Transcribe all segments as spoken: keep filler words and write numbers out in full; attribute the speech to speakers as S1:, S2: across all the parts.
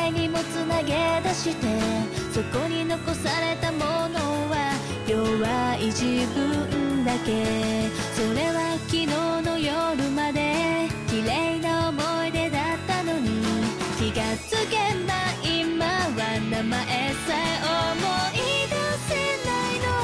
S1: 代にもつなげ出して、そこに残されたものは弱い自分だけ。それは昨日の夜まで綺麗な思い出だったのに、気がつけば今は名前さえ思い出せないの。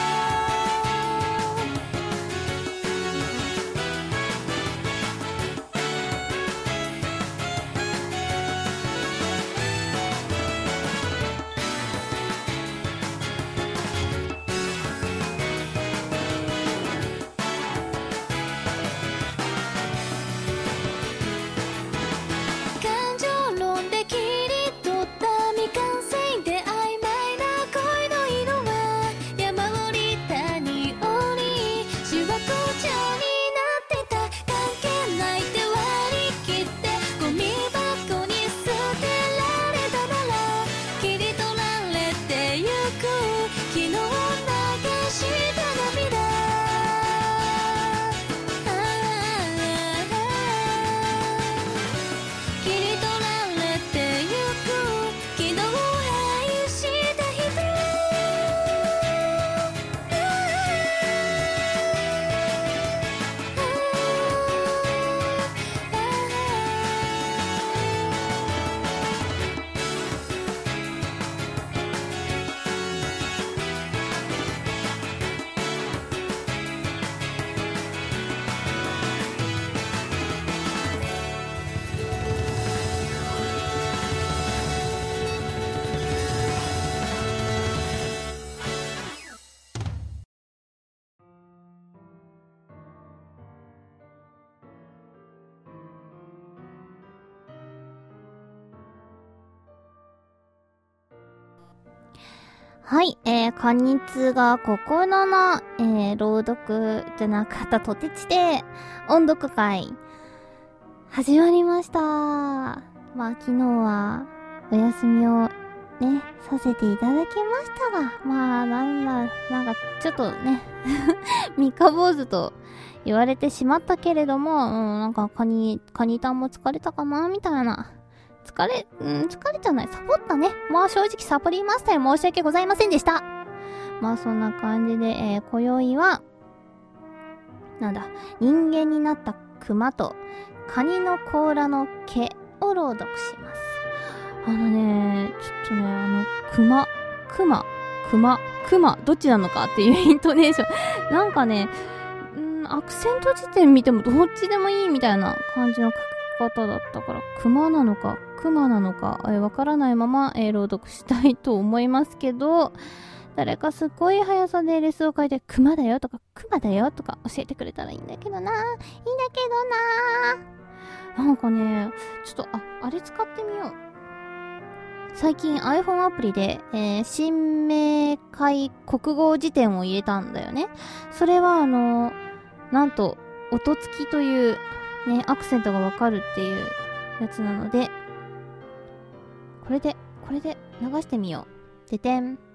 S2: はい、えー、カニツが心の、えー、朗読じゃなかったとてちで音読会始まりました。まあ昨日はお休みをねさせていただきましたが、まあなんだなんかちょっとね三日坊主と言われてしまったけれども、うん、なんかカニカニタンも疲れたかなみたいな。疲れ、うん、疲れじゃない。サボったね。まあ正直サボりましたよ。申し訳ございませんでした。まあそんな感じで、えー、今宵は、なんだ、人間になった熊とカニの甲羅の毛を朗読します。あのね、ちょっとね、あの、熊、熊、熊、熊、どっちなのかっていうイントネーション。なんかね、うん、アクセント辞典見てもどっちでもいいみたいな感じの書き方だったから、熊なのか、熊なのか、えー、わからないまま、えー、朗読したいと思いますけど、誰かすごい速さでレスを書いて、熊だよとか、熊だよとか教えてくれたらいいんだけどな、いいんだけどな。なんかね、ちょっと、あ、あれ使ってみよう。最近 iPhone アプリで、えー、新明解国語辞典を入れたんだよね。それはあのー、なんと、音付きという、ね、アクセントがわかるっていうやつなので、これで、これで流してみよう。でてん。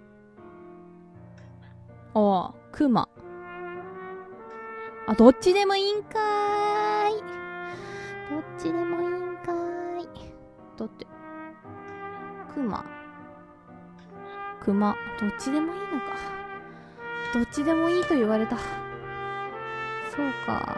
S2: おー、クマ。あ、どっちでもいいんかーい。どっちでもいいんかーい。だって、クマ。クマ。どっちでもいいのか。どっちでもいいと言われた。そうか。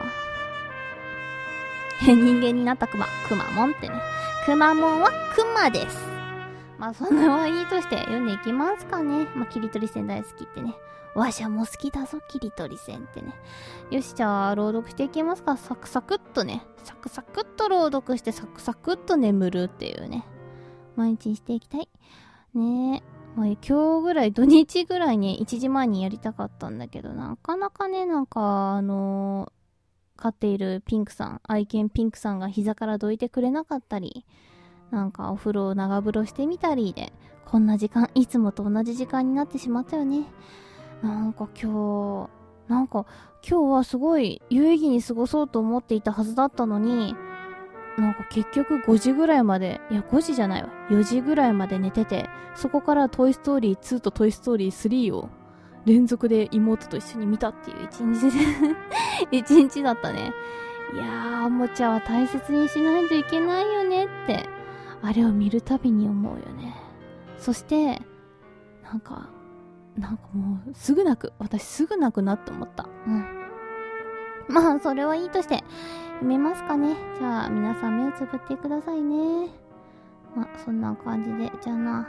S2: 人間になったクマ。クマモンってね。クマモンはクマです。まあそんなはいいとして読んでいきますかね。まあ切り取り線大好きってね。わしゃも好きだぞ、切り取り線ってね。よし、じゃあ朗読していきますか。サクサクっとね。サクサクっと朗読してサクサクっと眠るっていうね。毎日していきたい。ねえ。まあ、今日ぐらい、土日ぐらいね、いちじまえにやりたかったんだけど、なかなかね、なんか、あのー、飼っているピンクさん、愛犬ピンクさんが膝からどいてくれなかったり、なんかお風呂を長風呂してみたりで、こんな時間、いつもと同じ時間になってしまったよね。なんか今日、なんか今日はすごい有意義に過ごそうと思っていたはずだったのに、なんか結局ごじぐらいまで、いやごじじゃないわ、よじぐらいまで寝てて、そこからトイストーリーツーとトイストーリースリーを連続で妹と一緒に見たっていう一日で一日だったね。いやー、おもちゃは大切にしないといけないよねってあれを見るたびに思うよね。そしてなんかなんかもうすぐ泣く。私すぐ泣くなって思った。うん。まあそれはいいとして読めますかね。じゃあ皆さん目をつぶってくださいね。まあそんな感じで、じゃあな。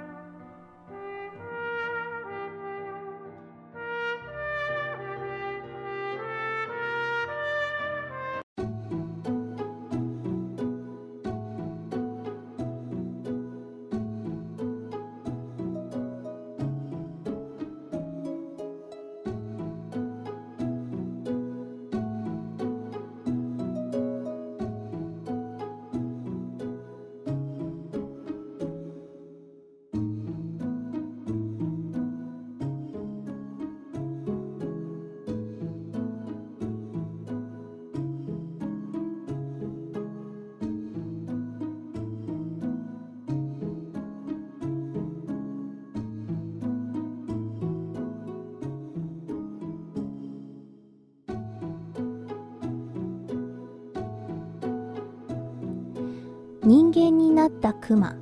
S2: 人間になったクマ。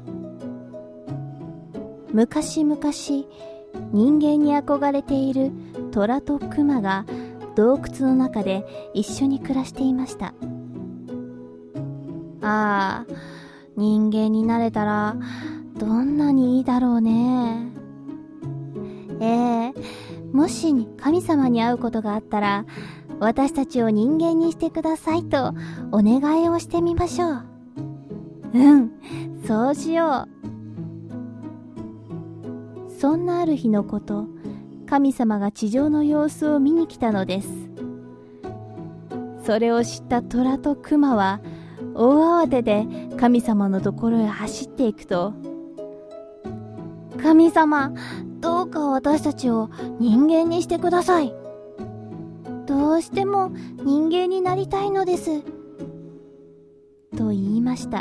S2: 昔々人間に憧れているトラとクマが洞窟の中で一緒に暮らしていました。ああ、人間になれたらどんなにいいだろうね。ええ、もし神様に会うことがあったら私たちを人間にしてくださいとお願いをしてみましょう。うん、そうしよう。そんなある日のこと、神様が地上の様子を見に来たのです。それを知ったトラとクマは大慌てで神様のところへ走っていくと、神様、どうか私たちを人間にしてください。どうしても人間になりたいのです。と言いました。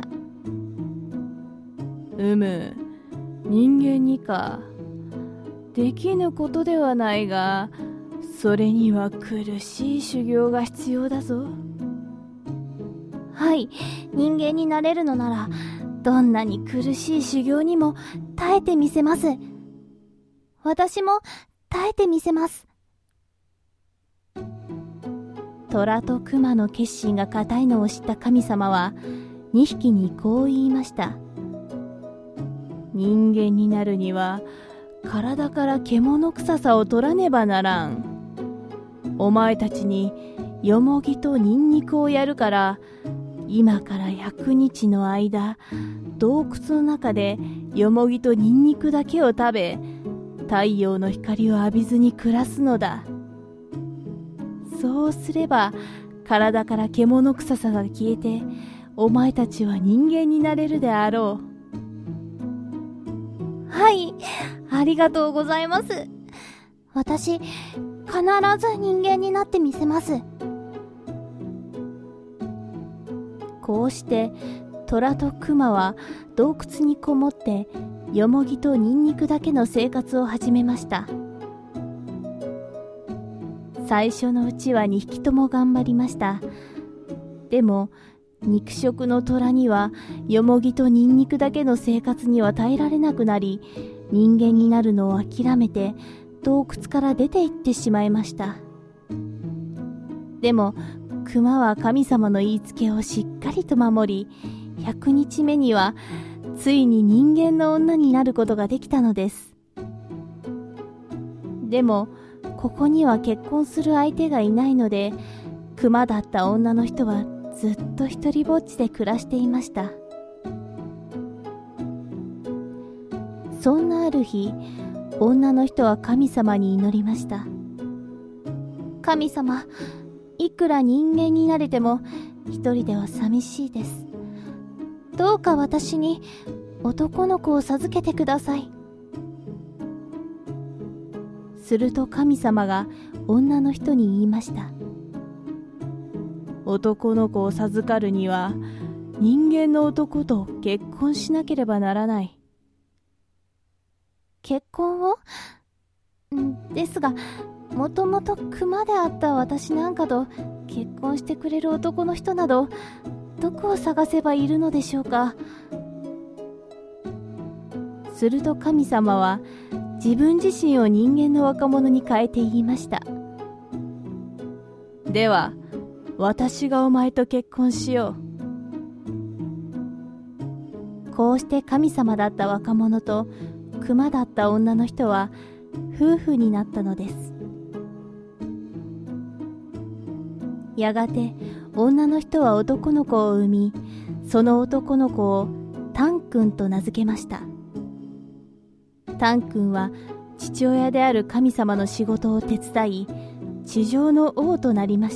S2: うむ、人間にか。できぬことではないが、それには苦しい修行が必要だぞ。はい、人間になれるのなら、どんなに苦しい修行にも耐えてみせます。私も耐えてみせます。虎と熊の決心が固いのを知った神様は、にひきにこう言いました。人間になるには体から獣臭さを取らねばならん。お前たちによもぎとニンニクをやるから、今からひゃくにちの間洞窟の中でよもぎとニンニクだけを食べ、太陽の光を浴びずに暮らすのだ。そうすれば体から獣臭さが消えて、お前たちは人間になれるであろう。はい、ありがとうございます。私、必ず人間になってみせます。こうして、虎と熊は洞窟にこもって、よもぎとニンニクだけの生活を始めました。最初のうちはにひきとも頑張りました。でも、肉食の虎にはよもぎとニンニクだけの生活には耐えられなくなり、人間になるのを諦めて洞窟から出て行ってしまいました。でも熊は神様の言いつけをしっかりと守り、ひゃくにちめにはついに人間の女になることができたのです。でもここには結婚する相手がいないので、熊だった女の人はずっと一人ぼっちで暮らしていました。そんなある日、女の人は神様に祈りました。神様、いくら人間になれても一人では寂しいです。どうか私に男の子を授けてください。すると神様が女の人に言いました。男の子を授かるには人間の男と結婚しなければならない。結婚を？ですが、もともと熊であった私なんかと結婚してくれる男の人などどこを探せばいるのでしょうか。 すると神様は自分自身を人間の若者に変えて言いました。では、私がお前と結婚しよう。こうして神様だった若者と熊だった女の人は夫婦になったのです。やがて女の人は男の子を産み、その男の子をタン君と名付けました。タン君は父親である神様の仕事を手伝い、地上の王となりました。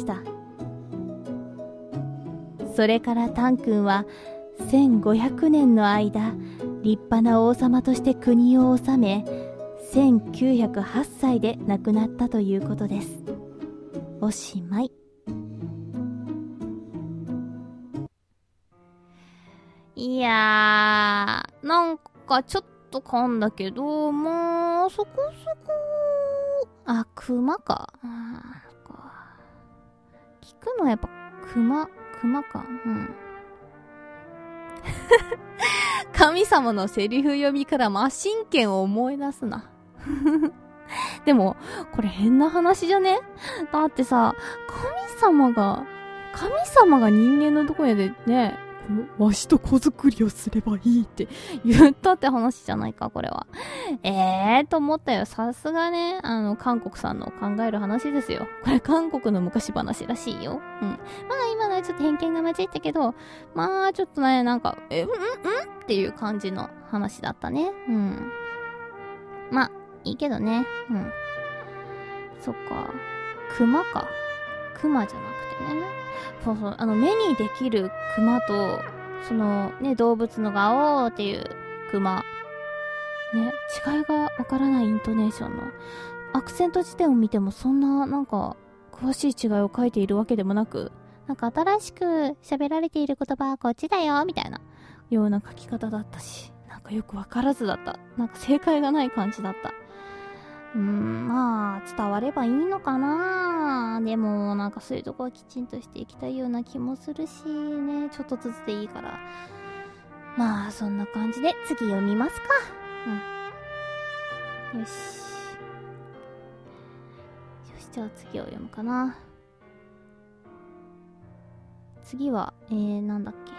S2: それからタン君はせんごひゃくねんの間、立派な王様として国を治め、せんきゅうひゃくはちさいで亡くなったということです。おしまい。いやー、なんかちょっと噛んだけど、まあ、そこそこ、あ、熊か。あーか聞くのはやっぱ熊、熊か。うん。神様のセリフ読みから魔神剣を思い出すな。でも、これ変な話じゃね？だってさ、神様が、神様が人間のところでね、わしと子作りをすればいいって言ったって話じゃないか、これは。えーと思ったよ。さすがね、あの、韓国さんの考える話ですよ。これ韓国の昔話らしいよ。うん。まあ今のはちょっと偏見が混じったけど、まあちょっとね、なんか、え、うんうんっていう感じの話だったね。うん。まあ、いいけどね。うん。そっか。熊か。熊じゃなくてね。そうそう、あの、目にできる熊と、そのね、動物のガオーっていう熊。ね、違いがわからないイントネーションの。アクセント辞典を見てもそんな、なんか、詳しい違いを書いているわけでもなく、なんか新しく喋られている言葉はこっちだよ、みたいな、ような書き方だったし、なんかよくわからずだった。なんか正解がない感じだった。うーん、まあ、伝わればいいのかな。でも、なんかそういうとこはきちんとしていきたいような気もするしね。ちょっとずつでいいから。まあ、そんな感じで次読みますか。うん。よし。よし、じゃあ次を読むかな。次は、えー、なんだっけ。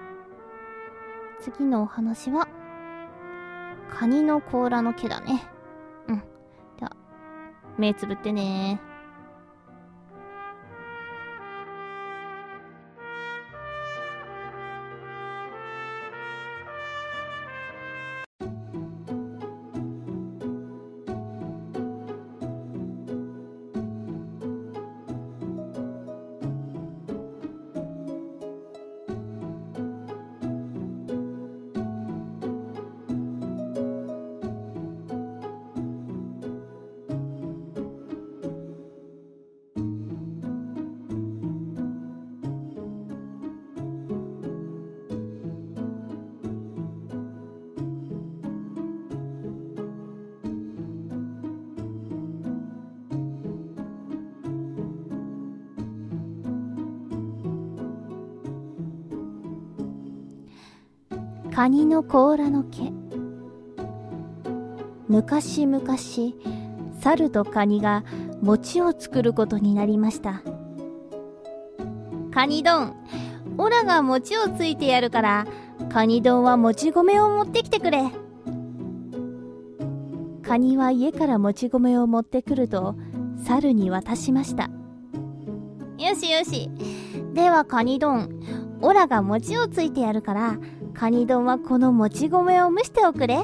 S2: 次のお話は、カニの甲羅の毛だね。うん。じゃあ、目つぶってね。カニの甲羅の毛。昔々、猿とカニが餅を作ることになりました。カニ丼、オラが餅をついてやるから、カニ丼はもち米を持ってきてくれ。カニは家からもち米を持ってくると、猿に渡しました。よしよし。ではカニ丼、オラが餅をついてやるから、カニ丼はこのもち米を蒸しておくれ。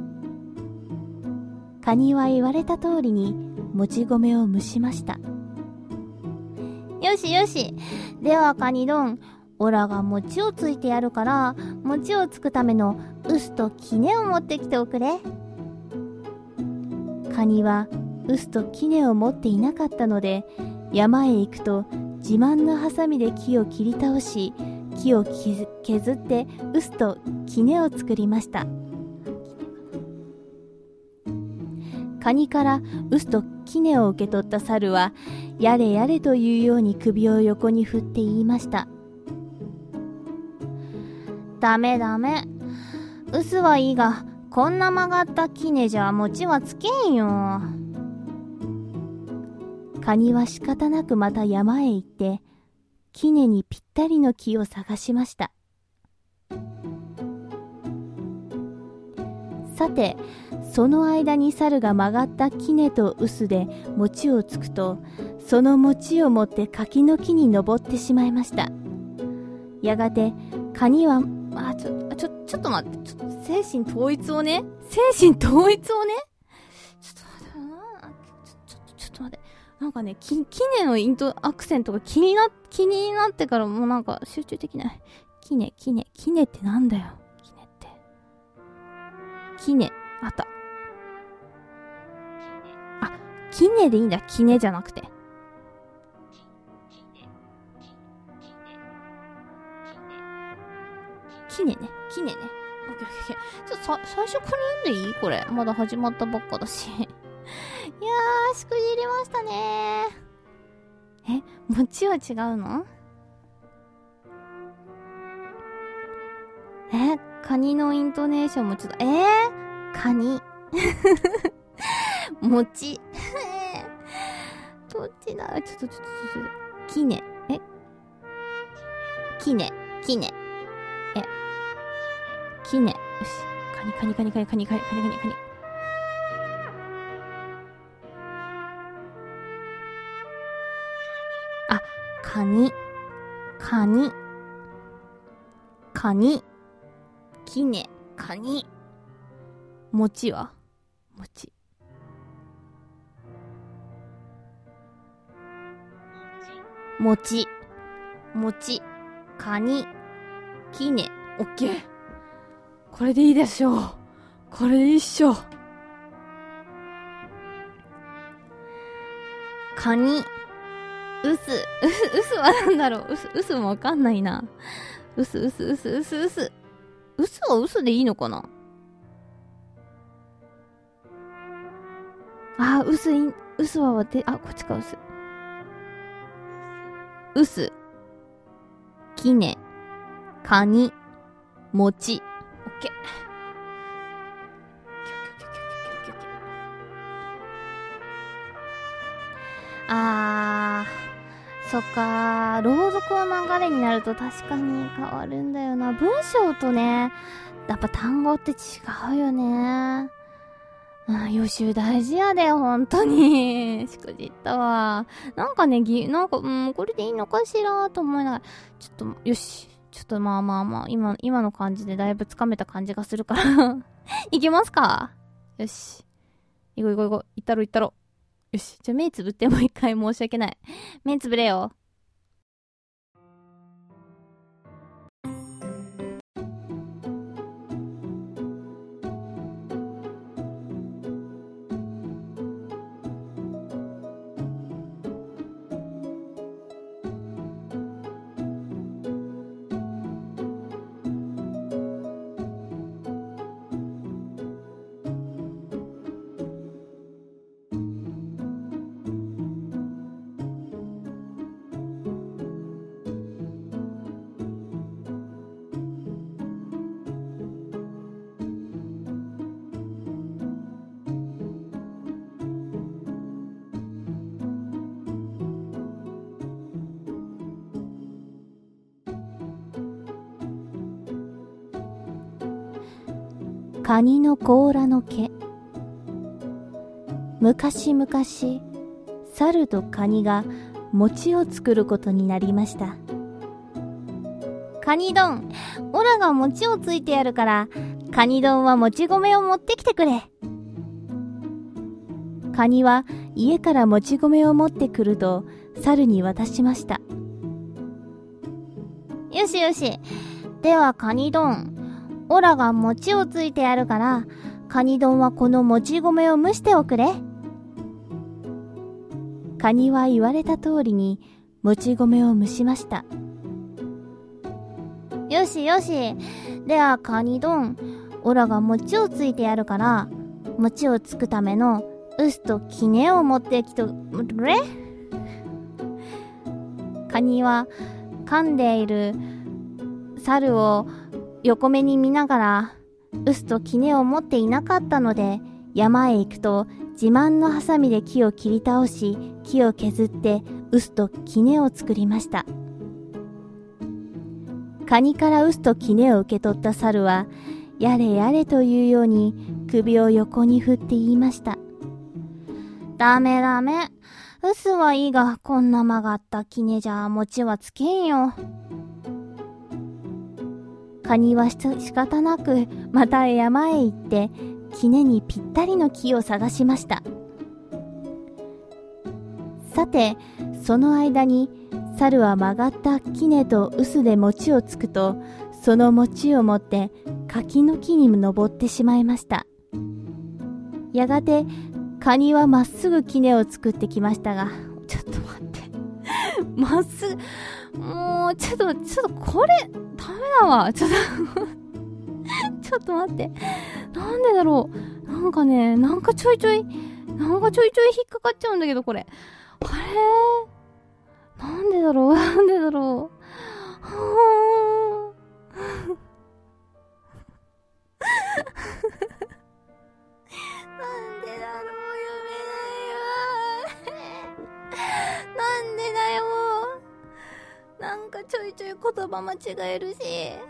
S2: カニは言われた通りにもち米を蒸しました。よしよし。ではカニ丼、オラが餅をついてやるから、餅をつくための臼と杵を持ってきておくれ。カニは臼と杵を持っていなかったので、山へ行くと自慢のハサミで木を切り倒し、木を削って臼と杵を作りました。カニから臼と杵を受け取った猿は、やれやれというように首を横に振って言いました。ダメダメ。臼はいいが、 こんな曲がったきねじゃ餅はつけんよ。カニは仕方なくまた山へ行って、きねにぴったりの木を探しました。さて、その間に猿が曲がったきねと臼で餅をつくと、その餅を持って柿の木に登ってしまいました。やがてカニは、あ、ちょ、ちょ、ちょっと待って、ちょっと精神統一をね、精神統一をね、ちょっと待ってな、ちょ、ちょ、ちょっと待って、なんかね、き、きねのイントアクセントが気にな、気になってからもうなんか集中できない。きね、きね、きねってなんだよ、きねって。きね、あった。あ、きねでいいんだ、きねじゃなくて。きねね、きねね。オッケーオッケーオッケー。ちょっとさ、最初からんでいいこれ。まだ始まったばっかだし。いやー、しくじりましたねー。え、餅は違うの？え、カニのイントネーションもちょっと、えー、カニ。餅。どっちだ？ちょっとちょっとちょっと。きね。えきね。きね。え。きね。よし。カニカニカニカニカニカニカニカニカニ。あ、カニ。カニ。カニ。きね。カニ。餅は？餅。餅。餅。カニ。きね。オッケー。これでいいでしょう。これでいいっしょ。カニ。うす。うすはなんだろう。うす、うすもわかんないな。うす、うす、うす、うす、うす。うすはうすでいいのかな？あー、うすいん、うすはわて、あ、こっちか、うす。うす。きね。カニ。餅。オッケー。あー、そっかー。朗読の流れになると確かに変わるんだよな。文章とね、やっぱ単語って違うよね。うん、予習大事やで、ほんとに。しくじったわ。なんかね、ぎ、なんか、うん、これでいいのかしらと思いながら、ちょっと、よし。ちょっとまあまあまあ、今、今の感じでだいぶつかめた感じがするから。いきますか？よし。いこいこいこ。いったろいったろ。よし。じゃあ目つぶってもう一回申し訳ない。目つぶれよ。カニの甲羅の毛。昔々、猿とカニが餅を作ることになりました。カニ丼、オラが餅をついてやるから、カニ丼はもち米を持ってきてくれ。カニは家からもち米を持ってくると、猿に渡しました。よしよし。ではカニ丼、オラが餅をついてやるから、カニ丼はこのもち米を蒸しておくれ。カニは言われた通りにもち米を蒸しました。よしよし。ではカニ丼、オラが餅をついてやるから、餅をつくための臼ときねを持ってきとれ。カニは噛んでいる猿を横目に見ながら、 臼と杵を持っていなかったので、山へ行くと自慢のハサミで木を切り倒し、木を削って臼と杵を作りました。カニから臼と杵を受け取った猿は、やれやれというように首を横に振って言いました。ダメダメ。臼はいいが、こんな曲がった杵じゃ餅はつけんよ。カニはし仕方なくまた山へ行って杵にぴったりの木を探しました。さて、その間に猿は曲がった杵と臼で餅をつくと、その餅を持って柿の木に登ってしまいました。やがてカニはまっすぐ杵を作ってきましたが、ちょっと待ってまっすぐ、もうちょっとちょっとこれダメだわ。ちょっとちょっと待って、なんでだろう。なんかね、なんかちょいちょいなんかちょいちょい引っかかっちゃうんだけど、これあれなんでだろうなんでだろうはなんでだろう、読めないわなんでだよ。なんかちょいちょい言葉間違えるし。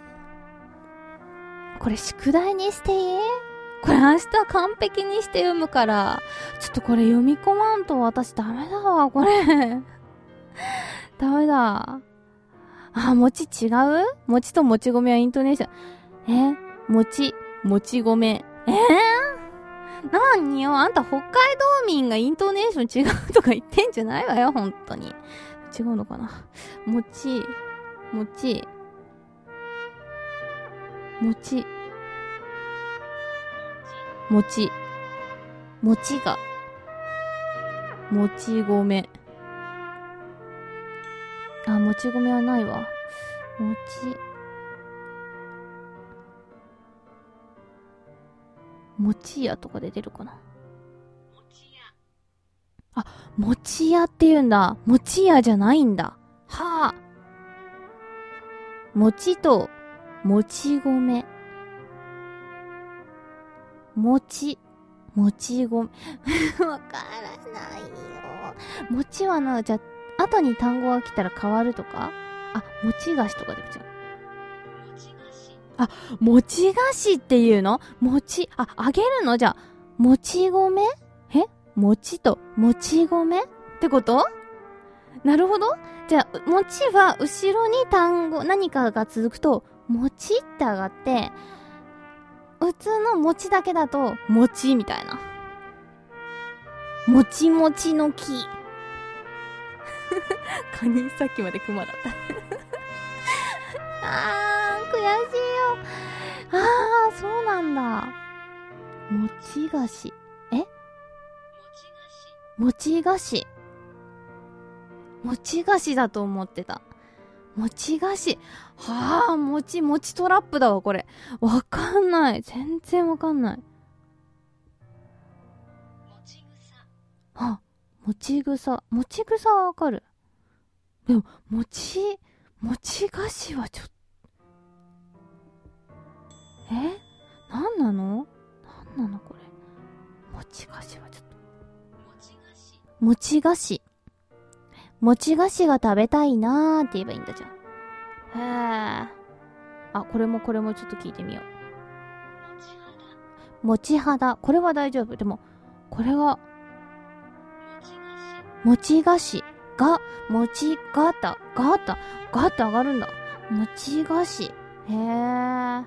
S2: これ宿題にしていい？これ明日完璧にして読むから、ちょっとこれ読み込まんと私ダメだわ、これ。ダメだ。あ、餅違う？餅ともち米はイントネーション。え？餅、もち米。えー？何よ、あんた北海道民がイントネーション違うとか言ってんじゃないわよ、本当に。違うのかな。餅、餅、餅、餅、餅が、もち米。あ、もち米はないわ。もち、もち屋とかで出るかな。あ、もち屋って言うんだ。もち屋じゃないんだ。はあ。もちと、もち米。もち、もち米。わからないよ。もちはな、じゃあ、後に単語が来たら変わるとか？あ、もち菓子とかでも違う。あ、もち菓子っていうの？もち、あ、あげるの？じゃあ、もち米？え？もちともち米ってこと？なるほど。じゃあ、もちは後ろに単語、何かが続くと、もちって上がって、普通のもちだけだと、もちみたいな。もちもちの木。カニさっきまでクマだった。あー、悔しいよ。あー、そうなんだ。もち菓子。え？もち菓子。もち菓子だと思ってた。もち菓子。はあ、もち、もちトラップだわ、これ。わかんない。全然わかんない。もち草。あ、もち草。もち草はわかる。でも、もち、もち菓子はちょっと。え？なんなの？なんなのこれ。もち菓子はちょっと。もち菓子。もち菓子が食べたいなーって言えばいいんだじゃん。へー。あ、これもこれもちょっと聞いてみよう。もち肌。これは大丈夫。でも、これは、もち菓子。が、もちガタ、ガタ、ガタ上がるんだ。もち菓子。へー。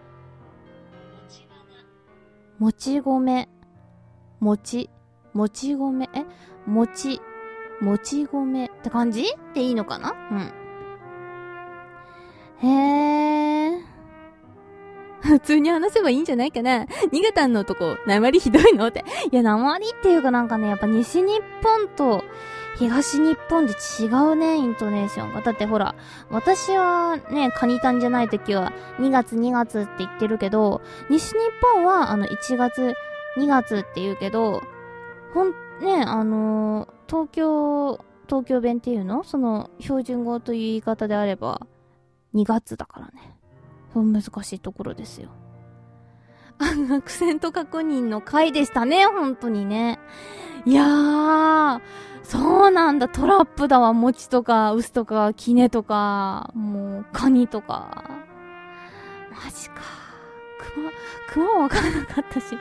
S2: もち米。もち、もち米。え？もち、もち米って感じっていいのかな？うん。へー。普通に話せばいいんじゃないかな。新潟のとこ、訛りひどいのって。いや、訛りっていうかなんかね、やっぱ西日本と東日本で違うね、イントネーションが。だってほら、私はね、カニタンじゃないときはにがつにがつって言ってるけど、西日本はあのいちがつにがつって言うけど、ほん、ね、あのー、東京、東京弁っていうの？その標準語という言い方であればにがつだからね。難しいところですよ。 アクセント確認の回でしたね、本当にね。いやー、そうなんだ、トラップだわ、餅とか、ウスとか、キネとか、もう、カニとか。マジか。クマ、クマもわからなかったし。あ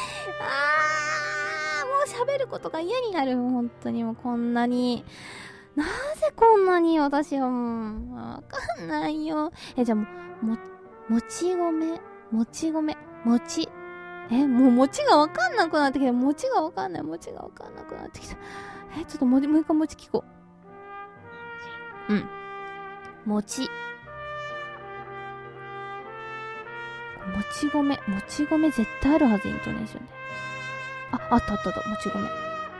S2: ー、もう喋ることが嫌になる、本当にもうこんなに。なぜこんなに私はもう、わかんないよ。え、じゃあもう、も、もち米、もち米、もち、え、もう餅がわかんなくなってきた。餅がわかんない。餅がわかんなくなってきた。え、ちょっともう一回餅聞こう。うん。餅。もち米。もち米絶対あるはず、イントネーションで。あ、あったあったあった。もち米。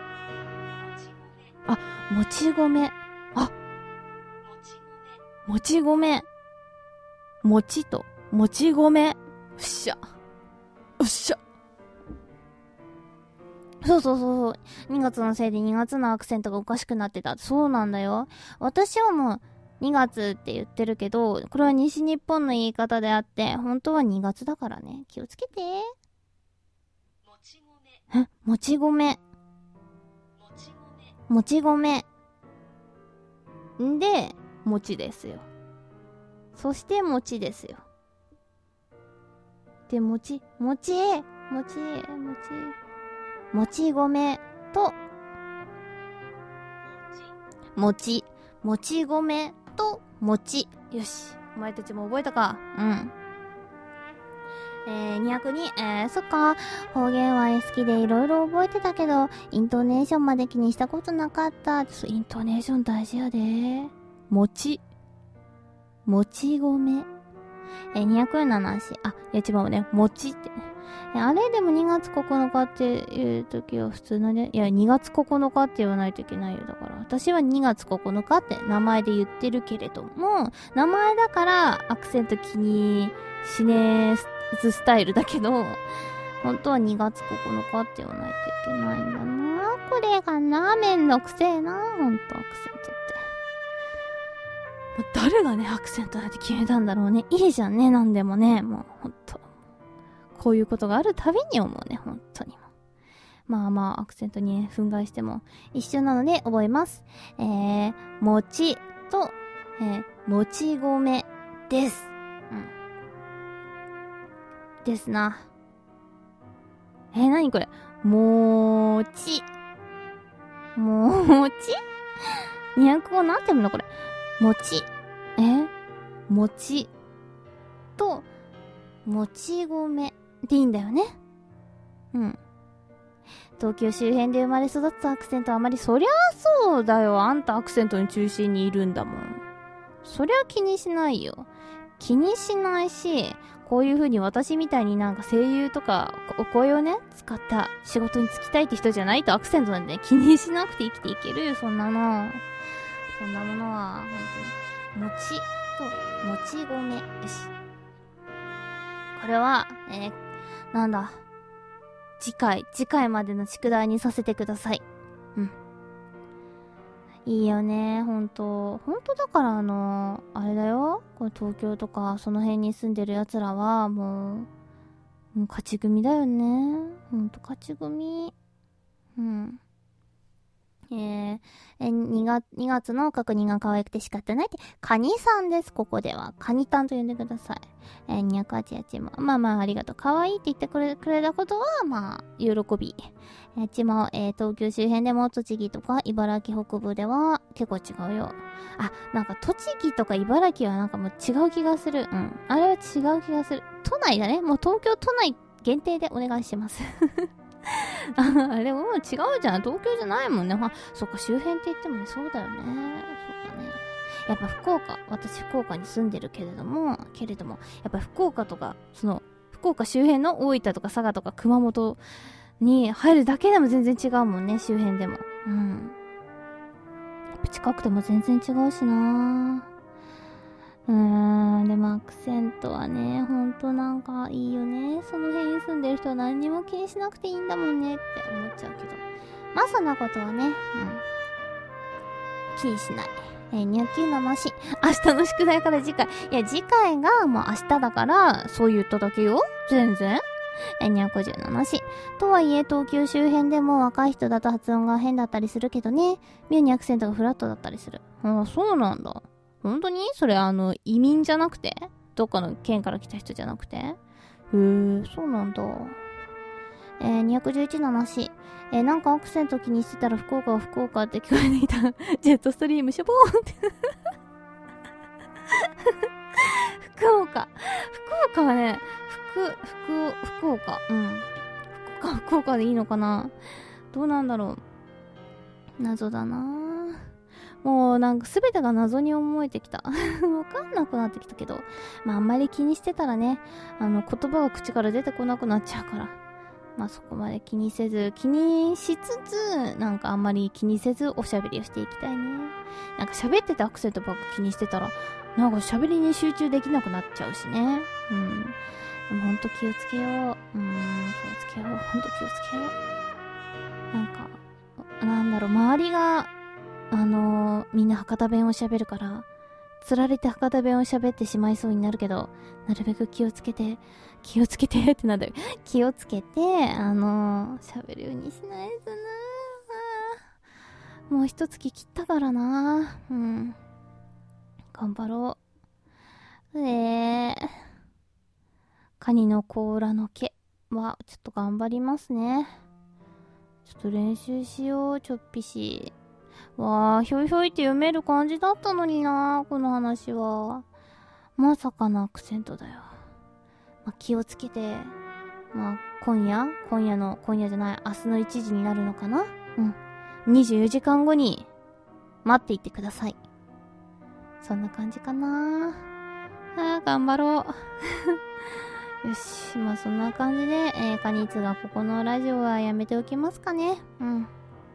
S2: あ、もち米。あ、もち米。もちと、もち米。うっしゃ。うっしゃ。そうそうそうそう。にがつのせいでにがつのアクセントがおかしくなってた。そうなんだよ。私はもうにがつって言ってるけど、これは西日本の言い方であって、本当はにがつだからね。気をつけて。もち米。え、もち米。もち米。んで、餅ですよ。そして餅ですよ。で、餅、餅、餅、餅、もち米と、餅、もち米と餅。よし。お前たちも覚えたか？うん。えー、にひゃくに、えー、そっか。方言は好きでいろいろ覚えてたけど、イントネーションまで気にしたことなかった。そう、イントネーション大事やで。餅。もち米。えー、にひゃくななし。あ、いや違うね。餅ってね。え、あれでもにがつここのかっていう時は普通のね。いや、にがつここのかって言わないといけないよ。だから、私はにがつここのかって名前で言ってるけれども、名前だからアクセント気にしねースタイルだけど、本当はにがつここのかって言わないといけないんだな。これがな、めんどくせえな、ほんとアクセントって。もう誰がね、アクセントだって決めたんだろうね。いいじゃんね、なんでもね。もう、ほんと。こういうことがあるたびに思うね、ほんとにも。まあまあ、アクセントに、ね、憤慨しても一緒なので覚えます。えー、もちと、えー、もち米です。うん。ですな。えー、なにこれ？もーち。もーち ?にひゃくご なんて読むのこれ。もち。えもち。と、もち米でいいんだよね。うん。東京周辺で生まれ育つアクセントはあまり、そりゃそうだよ。あんたアクセントの中心にいるんだもん。そりゃ気にしないよ。気にしないし、こういう風に私みたいになんか声優とかお声をね、使った仕事に就きたいって人じゃないとアクセントなんで、ね、気にしなくて生きていけるよ、そんなの。そんなものは、本当に。餅と、もち米。よし。これは、えー、なんだ。次回、次回までの宿題にさせてください。うん。いいよね、ほんと。ほんとだからあの、あれだよ。これ東京とかその辺に住んでる奴らは、もう、もう勝ち組だよね。ほんと勝ち組。うん。えー、え、にがつ、にがつの確認が可愛くて仕方ないって、カニさんです、ここでは。カニタンと呼んでください。えー、にひゃくはちじゅうはちも。まあまあ、ありがとう。可愛いって言ってくれ、くれたことは、まあ、喜び。えー、ちも、えー、東京周辺でも、栃木とか茨城北部では、結構違うよ。あ、なんか、栃木とか茨城はなんかもう違う気がする。うん。あれは違う気がする。都内だね。もう東京都内限定でお願いします。あれもう違うじゃん。東京じゃないもんね。まあ、そっか、周辺って言ってもね、そうだよね。そうだね。やっぱ福岡、私福岡に住んでるけれども、けれども、やっぱ福岡とか、その、福岡周辺の大分とか佐賀とか熊本に入るだけでも全然違うもんね、周辺でも。うん。やっぱ近くても全然違うしなぁ。うーん、でもアクセントはね、ほんとなんかいいよね。その辺に住んでる人は何にも気にしなくていいんだもんねって思っちゃうけど。まあそんなことはね、うん。気にしない。えー、にひゃくきゅうななし。明日の宿題から次回。いや、次回がもう明日だから、そう言っただけよ。全然。 えにひゃくごじゅうななし。とはいえ、東京周辺でも若い人だと発音が変だったりするけどね。妙にアクセントがフラットだったりする。ああ、そうなんだ。本当にそれあの、移民じゃなくてどっかの県から来た人じゃなくてへえ、そうなんだ。えー、にひゃくじゅういちななし。えー、なんかアクセント気にしてたら福岡は福岡って聞こえてきた。ジェットストリームしょぼーんって福岡。福岡はね、福、福、福岡。うん。福岡、福岡でいいのかな。どうなんだろう。謎だなぁ。もうなんか全てが謎に思えてきた。わかんなくなってきたけど。まああんまり気にしてたらね、あの言葉が口から出てこなくなっちゃうから。まあそこまで気にせず、気にしつつ、なんかあんまり気にせずおしゃべりをしていきたいね。なんか喋っててアクセントばっか気にしてたら、なんか喋りに集中できなくなっちゃうしね。うん。でもほんと気をつけよう。うん、気をつけよう。ほんと気をつけよう。なんか、なんだろう、周りが、あのー、みんな博多弁を喋るから、釣られて博多弁を喋ってしまいそうになるけど、なるべく気をつけて、気をつけてってなんだよ。気をつけて、あのー、喋るようにしないとな。もう一月切ったからな。うん。頑張ろう。えー。カニの甲羅の毛は、ちょっと頑張りますね。ちょっと練習しよう、ちょっぴし。わー、ひょいひょいって読める感じだったのにな、この話は。まさかのアクセントだよ。まあ、気をつけて、まあ、今夜今夜の、今夜じゃない、明日のいちじになるのかな。うん。にじゅうよじかんごに、待っていてください。そんな感じかな。あー、頑張ろう。よし、まあそんな感じで、えー、カニツがここのラジオはやめておきますかね。うん。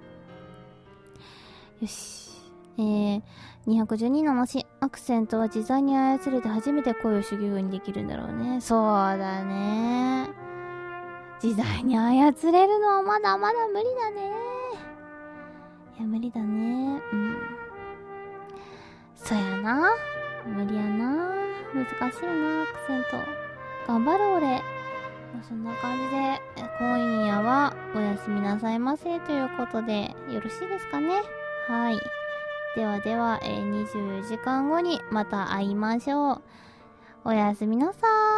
S2: よし。えー、にひゃくじゅうにななし。アクセントは自在に操れて初めて声を主義にできるんだろうね。そうだね。自在に操れるのはまだまだ無理だね。いや、無理だね。うん。そうやな。無理やな。難しいな、アクセント。頑張ろう、俺。まあ、そんな感じで、今夜はおやすみなさいませということで、よろしいですかね。はい。ではでは、えー、にじゅうよじかんごにまた会いましょう。おやすみなさーい。